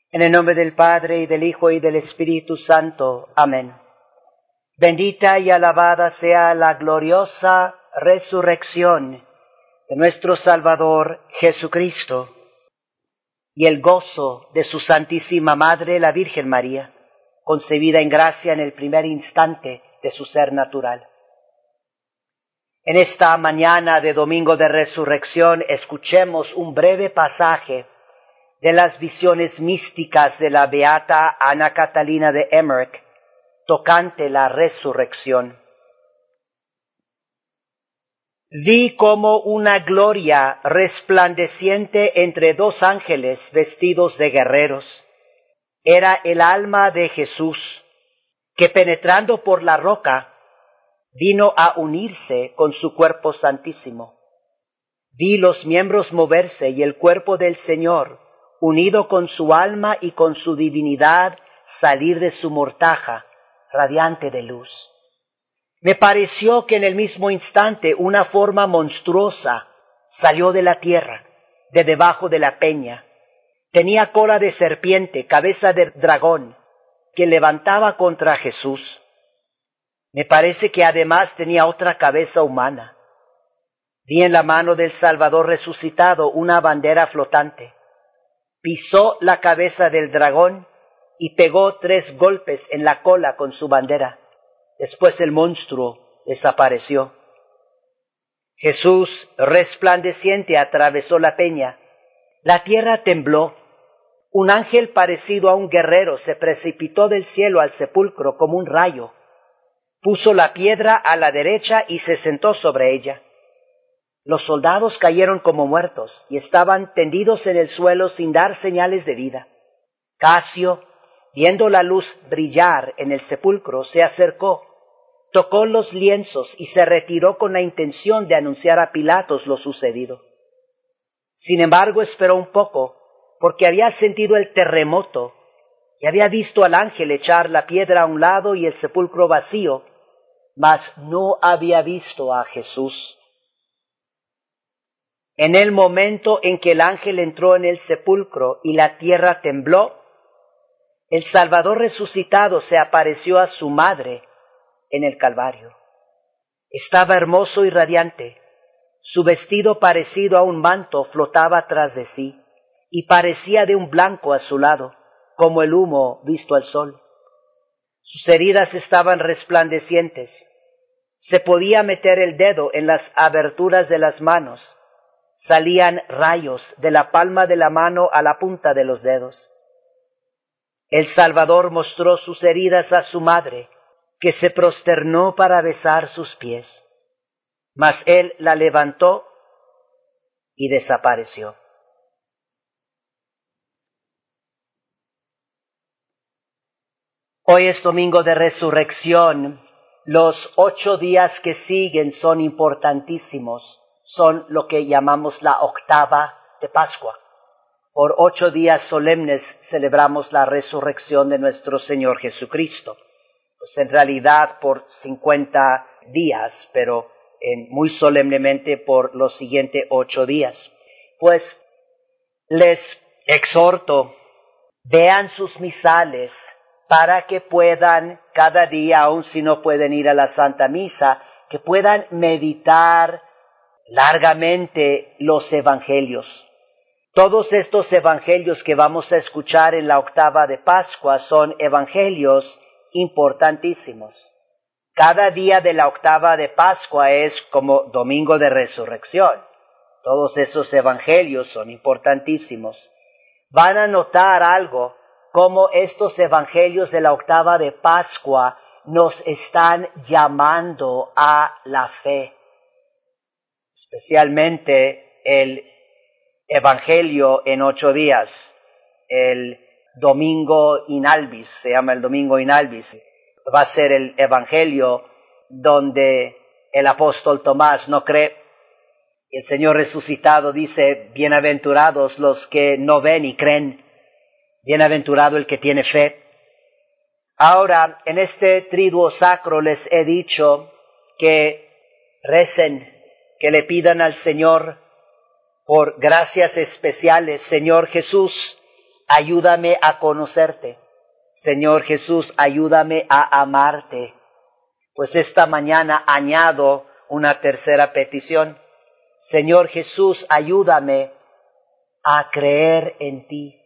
En el nombre del Padre, y del Hijo, y del Espíritu Santo. Amén. Bendita y alabada sea la gloriosa resurrección de nuestro Salvador Jesucristo, y el gozo de su Santísima Madre, la Virgen María, concebida en gracia en el primer instante de su ser natural. En esta mañana de Domingo de Resurrección escuchemos un breve pasaje de las visiones místicas de la beata Ana Catalina de Emmerich tocante la resurrección. Vi como una gloria resplandeciente entre dos ángeles vestidos de guerreros. Era el alma de Jesús, que penetrando por la roca, vino a unirse con su cuerpo santísimo. Vi los miembros moverse y el cuerpo del Señor, unido con su alma y con su divinidad, salir de su mortaja, radiante de luz. Me pareció que en el mismo instante una forma monstruosa salió de la tierra, de debajo de la peña. Tenía cola de serpiente, cabeza de dragón, que levantaba contra Jesús. Me parece que además tenía otra cabeza humana. Vi en la mano del Salvador resucitado una bandera flotante. Pisó la cabeza del dragón y pegó 3 golpes en la cola con su bandera. Después el monstruo desapareció. Jesús, resplandeciente, atravesó la peña. La tierra tembló. Un ángel parecido a un guerrero se precipitó del cielo al sepulcro como un rayo. Puso la piedra a la derecha y se sentó sobre ella. Los soldados cayeron como muertos y estaban tendidos en el suelo sin dar señales de vida. Casio, viendo la luz brillar en el sepulcro, se acercó, tocó los lienzos y se retiró con la intención de anunciar a Pilatos lo sucedido. Sin embargo, esperó un poco, porque había sentido el terremoto y había visto al ángel echar la piedra a un lado y el sepulcro vacío, mas no había visto a Jesús. En el momento en que el ángel entró en el sepulcro y la tierra tembló, el Salvador resucitado se apareció a su madre en el Calvario. Estaba hermoso y radiante. Su vestido parecido a un manto flotaba tras de sí y parecía de un blanco azulado, como el humo visto al sol. Sus heridas estaban resplandecientes. Se podía meter el dedo en las aberturas de las manos. Salían rayos de la palma de la mano a la punta de los dedos. El Salvador mostró sus heridas a su madre, que se prosternó para besar sus pies. Mas él la levantó y desapareció. Hoy es Domingo de Resurrección. Los 8 días que siguen son importantísimos. Son lo que llamamos la octava de Pascua. Por 8 días solemnes celebramos la resurrección de nuestro Señor Jesucristo. Pues en realidad por 50 días, pero muy solemnemente por los siguientes 8 días. Pues les exhorto, vean sus misales para que puedan cada día, aun si no pueden ir a la Santa Misa, que puedan meditar largamente los evangelios. Todos estos evangelios que vamos a escuchar en la octava de Pascua son evangelios importantísimos. Cada día de la octava de Pascua es como Domingo de Resurrección. Todos esos evangelios son importantísimos. Van a notar algo, como estos evangelios de la octava de Pascua nos están llamando a la fe. Especialmente el Evangelio en 8 días, el Domingo in Albis, se llama el Domingo in Albis. Va a ser el Evangelio donde el apóstol Tomás no cree. El Señor resucitado dice, bienaventurados los que no ven y creen, bienaventurado el que tiene fe. Ahora, en este triduo sacro les he dicho que recen, que le pidan al Señor por gracias especiales. Señor Jesús, ayúdame a conocerte. Señor Jesús, ayúdame a amarte. Pues esta mañana añado una tercera petición. Señor Jesús, ayúdame a creer en ti.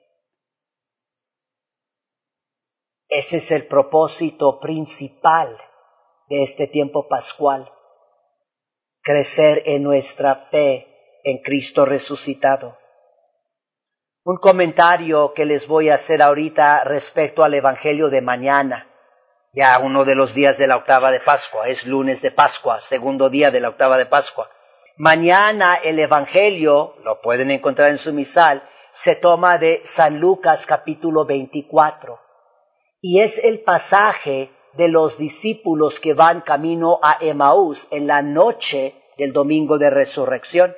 Ese es el propósito principal de este tiempo pascual. Crecer en nuestra fe en Cristo resucitado. Un comentario que les voy a hacer ahorita respecto al Evangelio de mañana. Ya uno de los días de la octava de Pascua, es lunes de Pascua, segundo día de la octava de Pascua. Mañana el Evangelio, lo pueden encontrar en su misal, se toma de San Lucas capítulo 24. Y es el pasaje de los discípulos que van camino a Emaús en la noche del domingo de resurrección.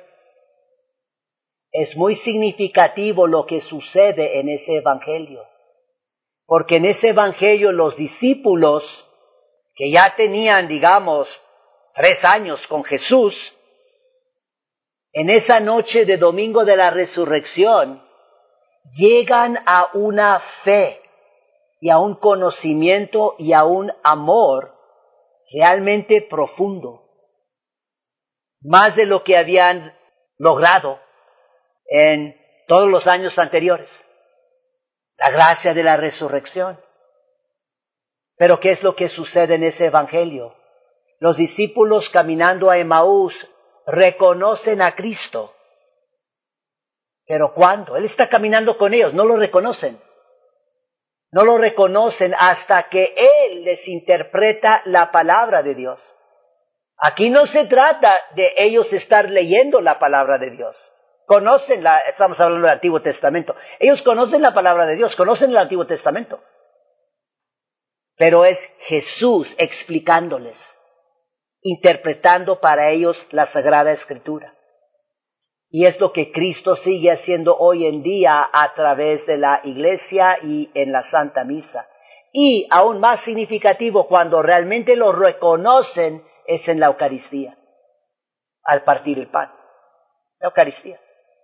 Es muy significativo lo que sucede en ese Evangelio. Porque en ese Evangelio los discípulos, que ya tenían, 3 años con Jesús, en esa noche de domingo de la resurrección, llegan a una fe y a un conocimiento y a un amor realmente profundo, más de lo que habían logrado en todos los años anteriores. La gracia de la resurrección. Pero ¿qué es lo que sucede en ese Evangelio? Los discípulos caminando a Emaús reconocen a Cristo. ¿Pero cuándo? Él está caminando con ellos, no lo reconocen. No lo reconocen hasta que Él les interpreta la palabra de Dios. Aquí no se trata de ellos estar leyendo la palabra de Dios. Estamos hablando del Antiguo Testamento. Ellos conocen la palabra de Dios, conocen el Antiguo Testamento. Pero es Jesús explicándoles, interpretando para ellos la Sagrada Escritura. Y es lo que Cristo sigue haciendo hoy en día a través de la Iglesia y en la Santa Misa. Y aún más significativo, cuando realmente lo reconocen, es en la Eucaristía, al partir el pan. La Eucaristía.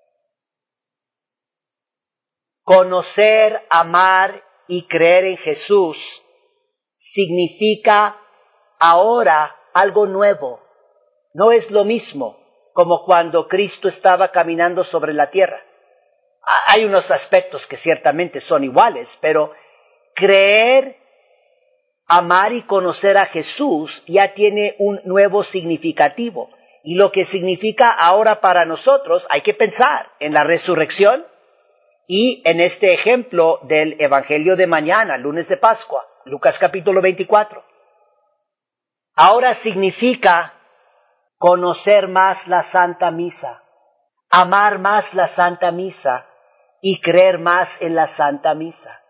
Conocer, amar y creer en Jesús significa ahora algo nuevo. No es lo mismo como cuando Cristo estaba caminando sobre la tierra. Hay unos aspectos que ciertamente son iguales, pero creer, amar y conocer a Jesús ya tiene un nuevo significativo. Y lo que significa ahora para nosotros, hay que pensar en la resurrección y en este ejemplo del Evangelio de mañana, lunes de Pascua, Lucas capítulo 24. Ahora significa conocer más la Santa Misa, amar más la Santa Misa y creer más en la Santa Misa.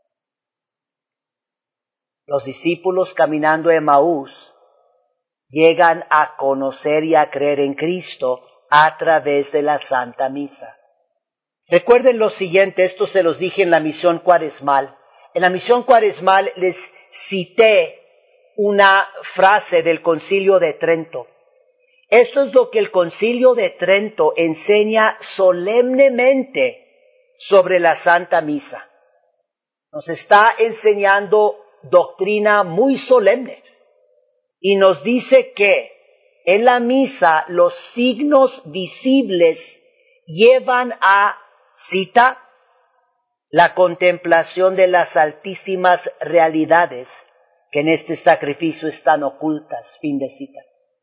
Los discípulos caminando a Emaús llegan a conocer y a creer en Cristo a través de la Santa Misa. Recuerden lo siguiente, esto se los dije en la misión cuaresmal. En la misión cuaresmal les cité una frase del Concilio de Trento. Esto es lo que el Concilio de Trento enseña solemnemente sobre la Santa Misa. Nos está enseñando doctrina muy solemne y nos dice que en la misa los signos visibles llevan a, cita, la contemplación de las altísimas realidades que en este sacrificio están ocultas, fin de cita.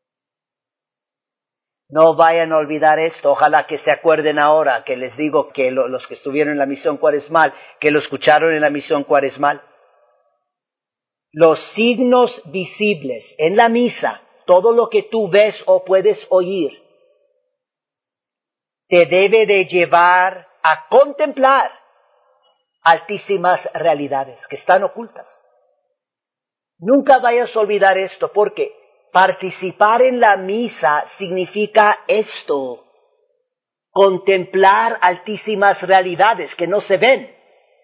No vayan a olvidar esto, ojalá que se acuerden ahora que les digo que los que estuvieron en la misión cuaresmal, que lo escucharon en la misión cuaresmal. Los signos visibles en la misa, todo lo que tú ves o puedes oír, te debe de llevar a contemplar altísimas realidades que están ocultas. Nunca vayas a olvidar esto, porque participar en la misa significa esto, contemplar altísimas realidades que no se ven.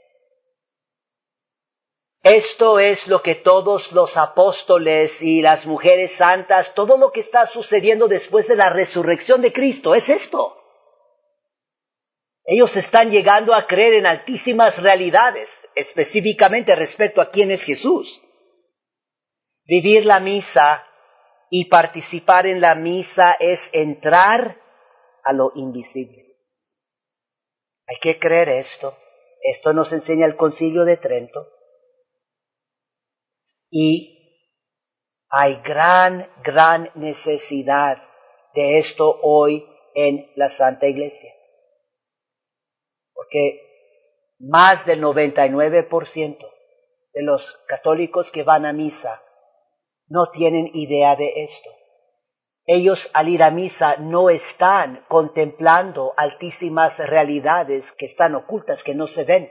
Esto es lo que todos los apóstoles y las mujeres santas, todo lo que está sucediendo después de la resurrección de Cristo, es esto. Ellos están llegando a creer en altísimas realidades, específicamente respecto a quién es Jesús. Vivir la misa y participar en la misa es entrar a lo invisible. Hay que creer esto. Esto nos enseña el Concilio de Trento. Y hay gran necesidad de esto hoy en la Santa Iglesia. Porque más del 99% de los católicos que van a misa no tienen idea de esto. Ellos al ir a misa no están contemplando altísimas realidades que están ocultas, que no se ven,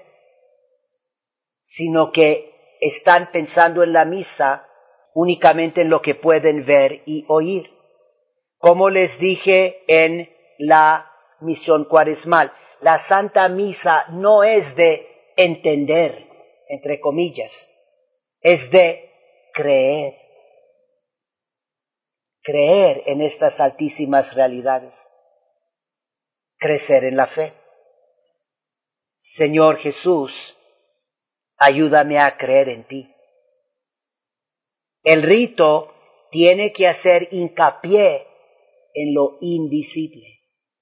sino que están pensando en la misa únicamente en lo que pueden ver y oír. Como les dije en la misión cuaresmal, la Santa Misa no es de entender, entre comillas, es de creer. Creer en estas altísimas realidades. Crecer en la fe. Señor Jesús, ayúdame a creer en ti. El rito tiene que hacer hincapié en lo invisible.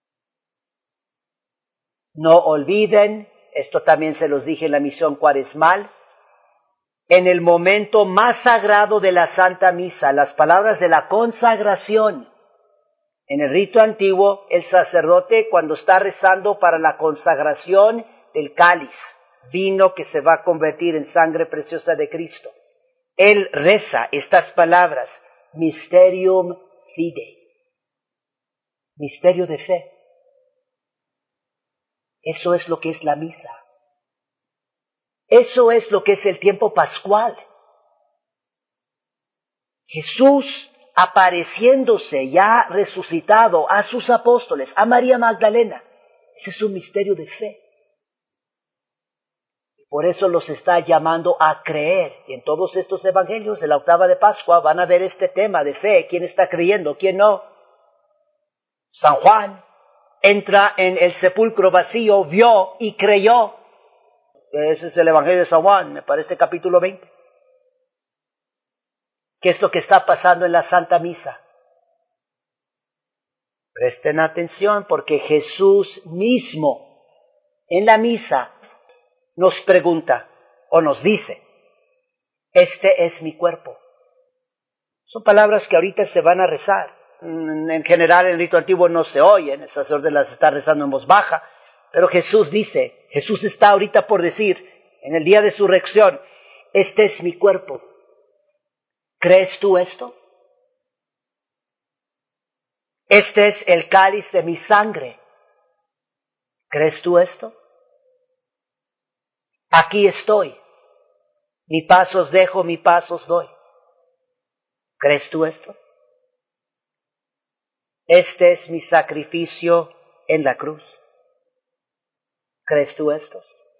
No olviden, esto también se los dije en la misión cuaresmal, en el momento más sagrado de la Santa Misa, las palabras de la consagración. En el rito antiguo, el sacerdote, cuando está rezando para la consagración del cáliz, vino que se va a convertir en sangre preciosa de Cristo, él reza estas palabras, Mysterium Fidei, misterio de fe. Eso es lo que es la misa. Eso es lo que es el tiempo pascual. Jesús apareciéndose ya resucitado a sus apóstoles, a María Magdalena. Ese es un misterio de fe. Por eso los está llamando a creer. Y en todos estos evangelios de la octava de Pascua van a ver este tema de fe. ¿Quién está creyendo? ¿Quién no? San Juan entra en el sepulcro vacío, vio y creyó. Ese es el evangelio de San Juan, me parece capítulo 20. ¿Qué es lo que está pasando en la Santa Misa? Presten atención porque Jesús mismo en la misa nos pregunta o nos dice, este es mi cuerpo. Son palabras que ahorita se van a rezar. En general en el rito antiguo no se oyen, el sacerdote las está rezando en voz baja, pero Jesús dice, Jesús está ahorita por decir, en el día de su resurrección, este es mi cuerpo. ¿Crees tú esto? Este es el cáliz de mi sangre. ¿Crees tú esto? Aquí estoy. Mi paz os dejo, mi paz os doy. ¿Crees tú esto? Este es mi sacrificio en la cruz. ¿Crees tú esto?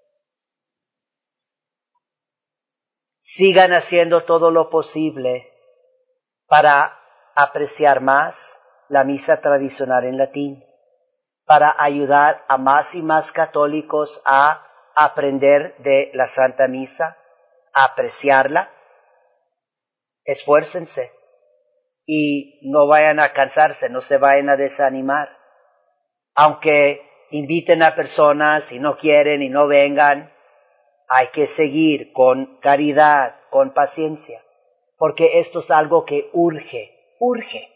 Sigan haciendo todo lo posible para apreciar más la misa tradicional en latín, para ayudar a más y más católicos a aprender de la Santa Misa, a apreciarla. Esfuércense y no vayan a cansarse, no se vayan a desanimar. Aunque inviten a personas y no quieren y no vengan, hay que seguir con caridad, con paciencia, porque esto es algo que urge.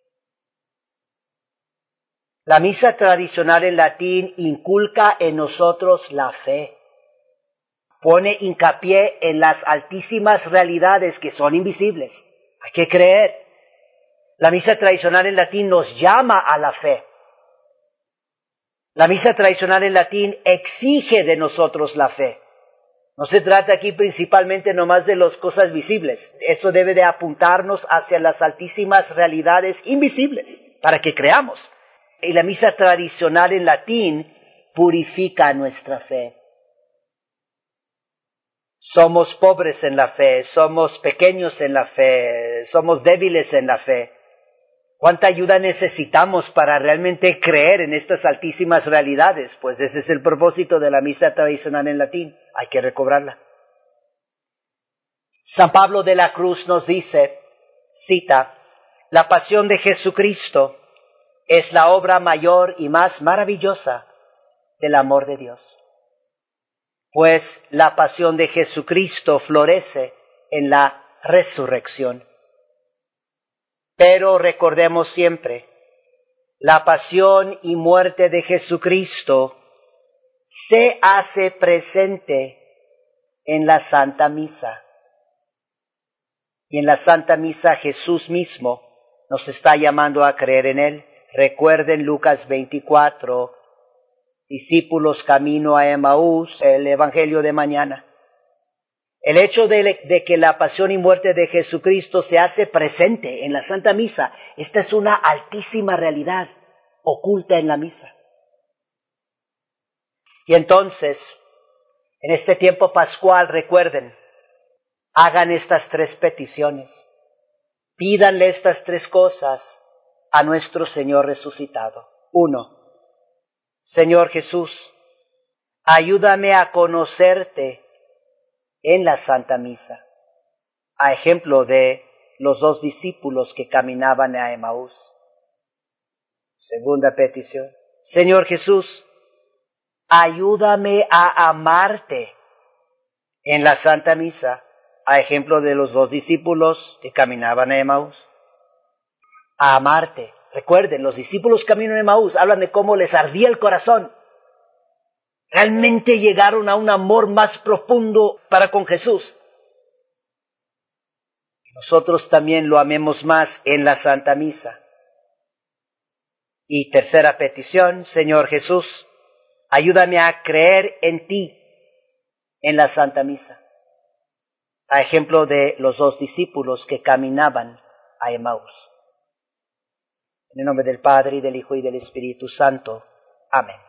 La misa tradicional en latín inculca en nosotros la fe. Pone hincapié en las altísimas realidades que son invisibles. Hay que creer. La misa tradicional en latín nos llama a la fe. La misa tradicional en latín exige de nosotros la fe. No se trata aquí principalmente nomás de las cosas visibles. Eso debe de apuntarnos hacia las altísimas realidades invisibles para que creamos. Y la misa tradicional en latín purifica nuestra fe. Somos pobres en la fe, somos pequeños en la fe, somos débiles en la fe. ¿Cuánta ayuda necesitamos para realmente creer en estas altísimas realidades? Pues ese es el propósito de la misa tradicional en latín. Hay que recobrarla. San Pablo de la Cruz nos dice, cita, la pasión de Jesucristo es la obra mayor y más maravillosa del amor de Dios. Pues la pasión de Jesucristo florece en la resurrección. Pero recordemos siempre, la pasión y muerte de Jesucristo se hace presente en la Santa Misa. Y en la Santa Misa Jesús mismo nos está llamando a creer en Él. Recuerden Lucas 24, discípulos camino a Emaús, el Evangelio de mañana. El hecho de que la pasión y muerte de Jesucristo se hace presente en la Santa Misa, esta es una altísima realidad oculta en la misa. Y entonces, en este tiempo pascual, recuerden, hagan estas 3 peticiones. Pídanle estas 3 cosas a nuestro Señor resucitado. 1. Señor Jesús, ayúdame a conocerte en la Santa Misa, a ejemplo de los 2 discípulos que caminaban a Emaús. Segunda petición, Señor Jesús, ayúdame a amarte en la Santa Misa, a ejemplo de los 2 discípulos que caminaban a Emaús. A amarte. Recuerden, los discípulos caminan a Emaús, hablan de cómo les ardía el corazón. Realmente llegaron a un amor más profundo para con Jesús. Nosotros también lo amemos más en la Santa Misa. Y tercera petición, Señor Jesús, ayúdame a creer en ti en la Santa Misa, a ejemplo de los 2 discípulos que caminaban a Emaús. En el nombre del Padre, y del Hijo, y del Espíritu Santo. Amén.